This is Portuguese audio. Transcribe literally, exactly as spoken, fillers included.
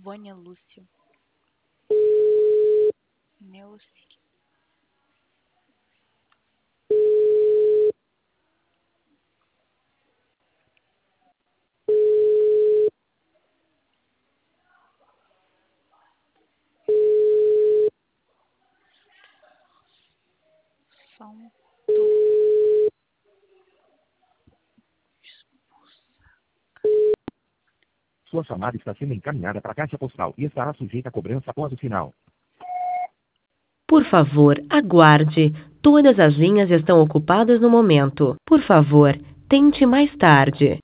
Vânia Lúcia. Neuci. São Sua chamada está sendo encaminhada para a caixa postal e estará sujeita a cobrança após o sinal. Por favor, aguarde. Todas as linhas estão ocupadas no momento. Por favor, tente mais tarde.